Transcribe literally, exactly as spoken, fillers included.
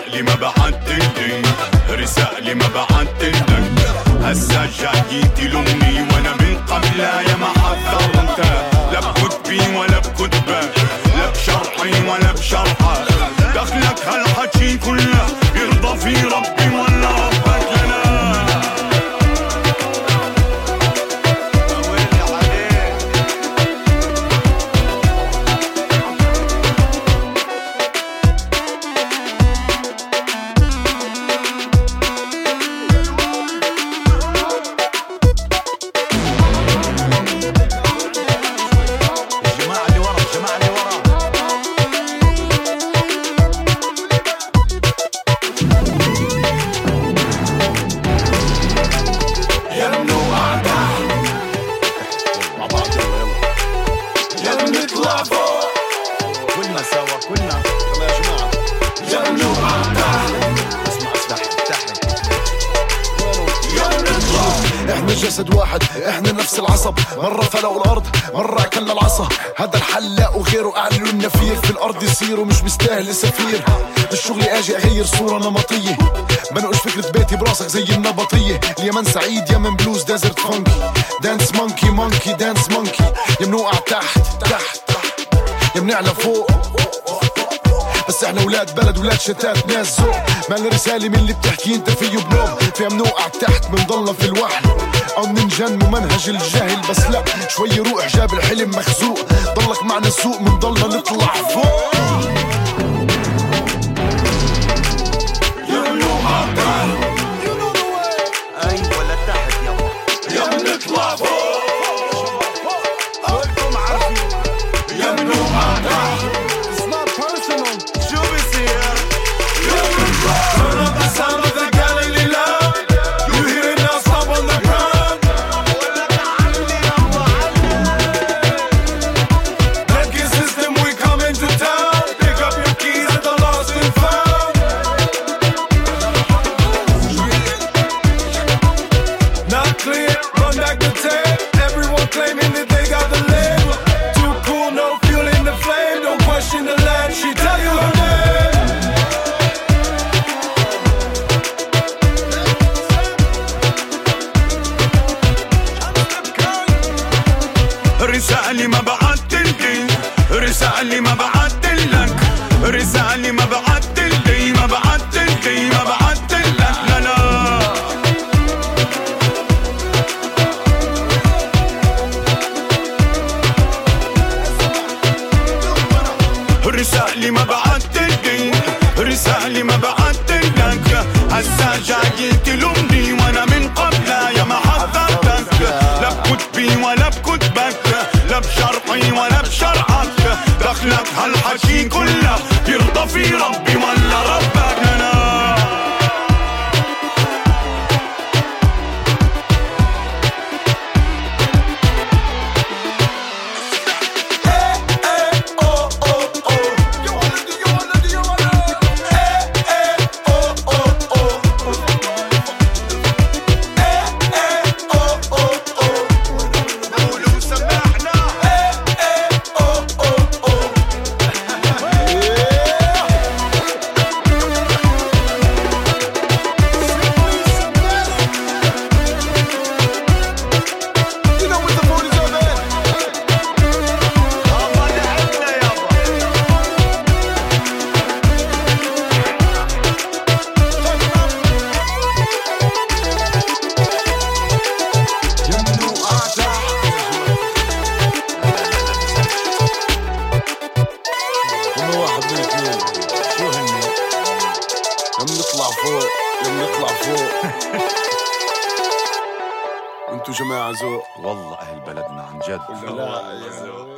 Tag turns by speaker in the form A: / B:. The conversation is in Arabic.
A: رسالة ما بعتلي، رسالة ما بعتلك. هسا جاي تلومني وانا من قبلها يا ما حذرت. لا بكتبي ولا بكتبك، لا بشرحي ولا بشرحك. دخلك هالحكي كله يرضى في ربي ولا ربك لنا.
B: احنا جسد واحد، احنا نفس العصب. مرة فلقوا الارض، مرة اكلنا العصا. هذا الحل لا وغيره اعلنوا النفير. في الارض يصير ومش مستاهل سفير. بالشغل اجي اغير صورة نمطية. بنقش فكرة بيتي براسك زي النبطية. اليمن سعيد، يمن بلوز، ديزرت فانكي. دانس مونكي مونكي دانس مونكي. يا منوقع تحت تحت يا منعلى فوق. بس احنا ولاد بلد ولاد شتات ناس ذوق. مال رسالة من اللي بتحكي انت فيه بنوم. فيها منوقع تحت منضلنا في الوحل او ننجن ممنهج الجهل. بس لا شوي روح جاب الحلم مخزوق. ضلك معنا السوق منضلنا نطلع فوق. يا منوقع تحت
C: ايوه لتحت يلا
B: يا منطلع فوق.
C: كلكم عارفين
B: يا منوقع تحت
C: شو بيصير.
B: Turn up the sound of the Galilee love. You hear it now, stop on the ground. Banking system, we coming to town. Pick up your keys at the lost and found. Not clear, run back the tape. Everyone claiming that they got the lead. Too cool, no fuel in the flame. Don't question the land, she tell you her name.
A: رسالة ما بعتلي، رسالة ما بعتلك. رسالة ما بعتلي، ما بعتلي، ما بعتلك. لا لا رسالة ما بعتلي، رسالة ما بعتلك. هسا جاي تلومني وانا من قبلها يا ما حذرتك. لا بكتبي ولا بكتبك، لا بشرحي ولا بشرحك. دخلك هالحكي كله يرضى في ربي ولا ربك انا.
B: يم نطلع فوق يم نطلع فوق. انتو جماعة ذوق
A: والله اهل بلدنا عن جد.
B: لا يا